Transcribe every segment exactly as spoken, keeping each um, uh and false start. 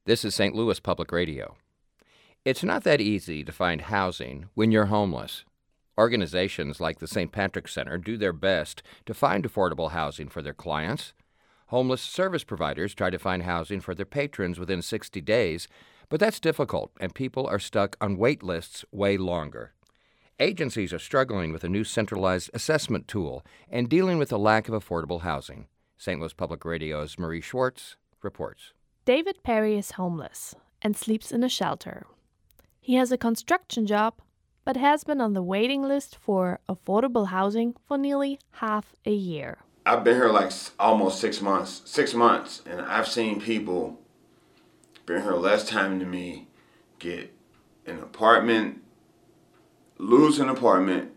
This is Saint Louis Public Radio. It's not that easy to find housing when you're homeless. Organizations like the Saint Patrick Center do their best to find affordable housing for their clients. Homeless service providers try to find housing for their patrons within sixty days, but that's difficult, and people are stuck on wait lists way longer. Agencies are struggling with a new centralized assessment tool and dealing with the lack of affordable housing. Saint Louis Public Radio's Marie Schwartz reports. David Perry is homeless and sleeps in a shelter. He has a construction job, but has been on the waiting list for affordable housing for nearly half a year. I've been here like almost six months, six months, and I've seen people been here less time than me get an apartment, lose an apartment,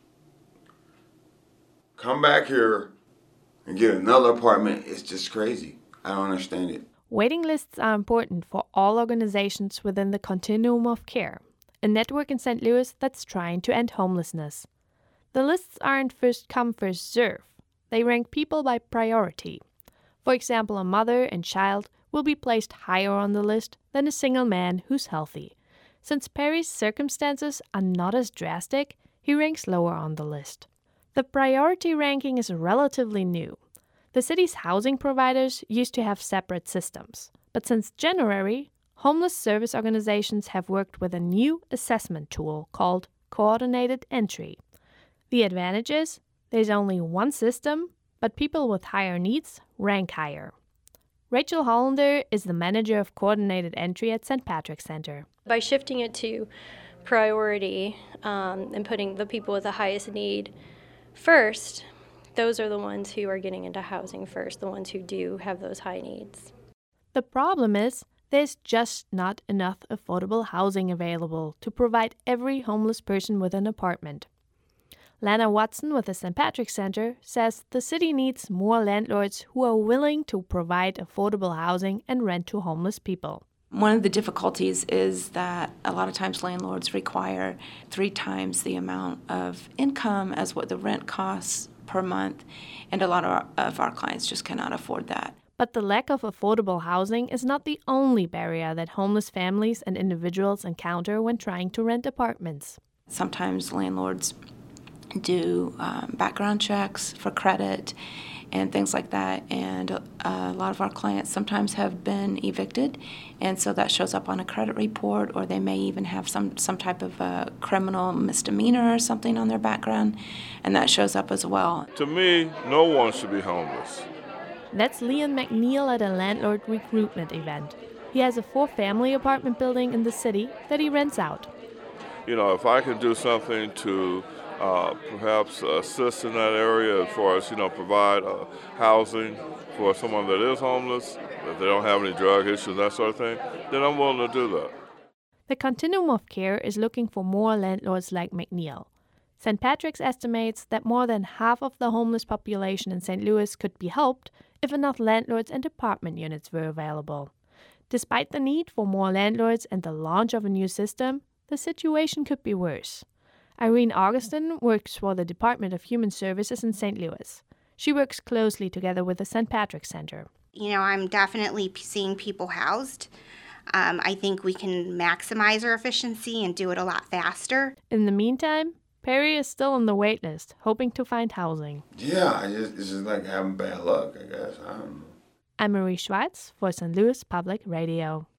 come back here and get another apartment. It's just crazy. I don't understand it. Waiting lists are important for all organizations within the continuum of care, a network in Saint Louis that's trying to end homelessness. The lists aren't first come, first serve. They rank people by priority. For example, a mother and child will be placed higher on the list than a single man who's healthy. Since Perry's circumstances are not as drastic, he ranks lower on the list. The priority ranking is relatively new. The city's housing providers used to have separate systems, but since January, homeless service organizations have worked with a new assessment tool called Coordinated Entry. The advantage is there's only one system, but people with higher needs rank higher. Rachel Hollander is the manager of Coordinated Entry at Saint Patrick Center. By shifting it to priority um, and putting the people with the highest need first, those are the ones who are getting into housing first, the ones who do have those high needs. The problem is there's just not enough affordable housing available to provide every homeless person with an apartment. Lana Watson with the Saint Patrick Center says the city needs more landlords who are willing to provide affordable housing and rent to homeless people. One of the difficulties is that a lot of times landlords require three times the amount of income as what the rent costs per month, and a lot of our, of our clients just cannot afford that. But the lack of affordable housing is not the only barrier that homeless families and individuals encounter when trying to rent apartments. Sometimes landlords do um, background checks for credit and things like that, and uh, a lot of our clients sometimes have been evicted, and so that shows up on a credit report, or they may even have some, some type of a criminal misdemeanor or something on their background, and that shows up as well. To me, no one should be homeless. That's Leon McNeil at a landlord recruitment event. He has a four-family apartment building in the city that he rents out. You know, if I can do something to Uh, perhaps assist in that area as far as, you know, provide uh, housing for someone that is homeless, if they don't have any drug issues, that sort of thing, then I'm willing to do that. The continuum of care is looking for more landlords like McNeil. Saint Patrick's estimates that more than half of the homeless population in Saint Louis could be helped if enough landlords and apartment units were available. Despite the need for more landlords and the launch of a new system, the situation could be worse. Irene Augustin works for the Department of Human Services in Saint Louis. She works closely together with the Saint Patrick Center. You know, I'm definitely seeing people housed. Um, I think we can maximize our efficiency and do it a lot faster. In the meantime, Perry is still on the wait list, hoping to find housing. Yeah, I just, it's just like having bad luck, I guess. I don't know. I'm Marie Schwartz for Saint Louis Public Radio.